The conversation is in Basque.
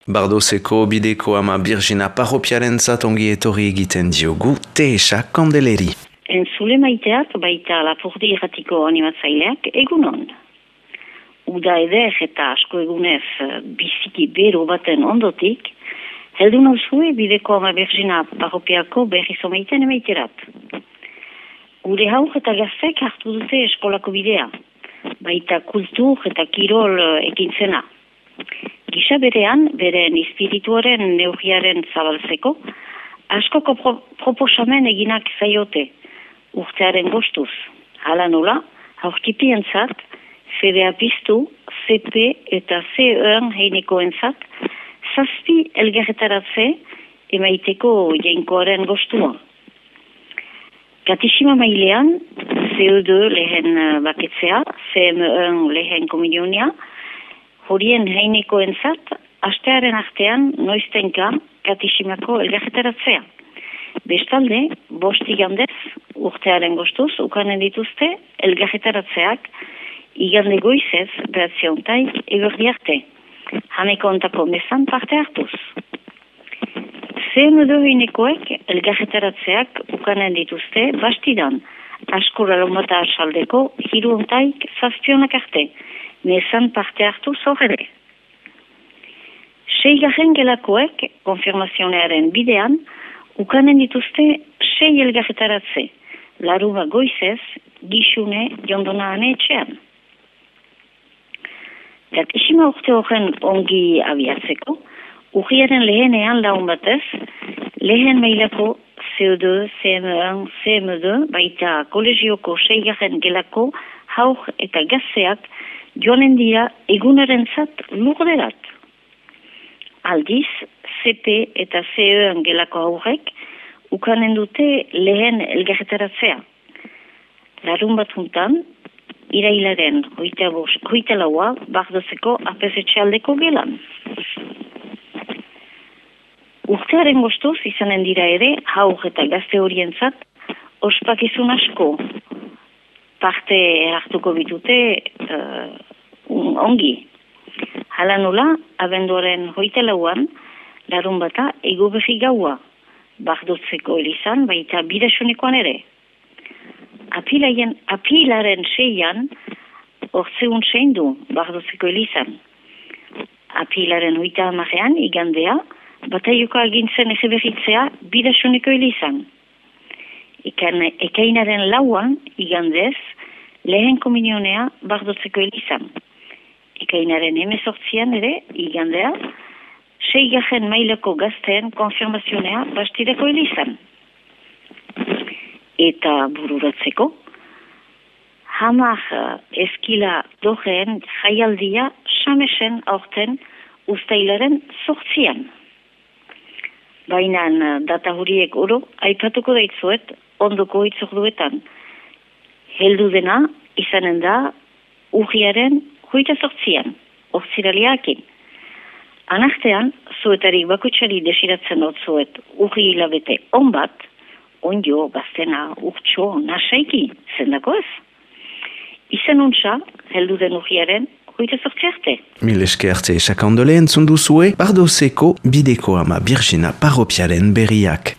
Bardoseko bideko ama Birgina parropiarentzat ongi etorri egiten diogu Teesa Kandeleri. Entzule maiteak baita Lapurdi irratiko animatzaileak egunon. Uda eder eta asko egunez biziki bero baten ondotik, heldu nauzue bideko ama Birgina parropiako berriz omeiten emaiterat. Gure haur eta gaztek hartu dute eskolako bidea, baita kultur eta kirol ekintzena. Gisa berean, beren espirituaren neurriaren zabaltzeko, askoko proposamen eginak zaiote, urtearen gostuz. Hala nola, haurkipientzat, fedea piztu, CP eta C1 heinekoentzat, zazpi elgerretaratze emaiteko jainkoaren gostua. Katixima mailean, CO2 lehen baketzea, CM1 lehen komunionia, horien heinekoentzat, astearen artean noiztenka katiximako elgerretaratzea. Bestalde, 5 igandez, urtearen gostuz, ukanen dituzte elgerretaratzeak igande goizez, behatziontaik eguerdi arte. Hameko ontako mezan parte hartuz. CM2 heinekoek elgerretaratzeak ukanen dituzte bastidan, askura lomata asaldeko hiruntaik zazpionak arte. Nezan parte hartu zorre. 6. gelakoek, konfirmazionearen bidean, ukanen dituzte 6 elgarretaratze, laruma goizez, gixune jondonaan etxean. Katixima urte horren ongi abiatzeko, urriaren lehenean laun batez, lehen mailako CO2, CM1, CM2, baita kolegioko 6. gelako haur eta gazteak joanen dira egunarentzat lurderat. Aldiz, CP eta C1 gelako haurrek ukanen dute lehen elgerretaratzea. Larun bat juntan, irailaren hoita laua bardozeko apesetxealdeko gelan. Urtearen gostuz izanen dira ere haur eta gazte horientzat ospakizun asko. Parte hartuko bitute ongi. Hala nola, abenduaren hoita lauan, larun bata ego berri gaua, bardotzeko elizan, baita bidasonekoan ere. Apilaren 6an, ortzeun seindu, bardotzeko elizan. Apilaren hoita amarean, igandea, bataioko agintzen ezeberritzea bidasoneko elizan. Ekainaren lauan, igandez, lehen komunionea bardotzeko elizan. Ekainaren 18an ere, igandea, 6. mailako gazteen konfirmazionea bastideko elizan. Eta bururatzeko, 10 eskila dojeen jaialdia samesen aurten ustailaren 8an. Baina data horiek oro, aipatuko daitzuet, ondoko hitzorduetan. Heldu dena, izanen da, urriaren 28an, ortziraliakin. Anartean, zuetarik bakutsari desiratzen dut zuet urri hilabete onbat, onjo, gaztena, urtso, nasaiki, zendako ez? Izen untsa, heldu den urriaren 28 arte. Mil eske arte esakandole entzun duzue, Bardoseko bideko ama Birgina parropiaren berriak.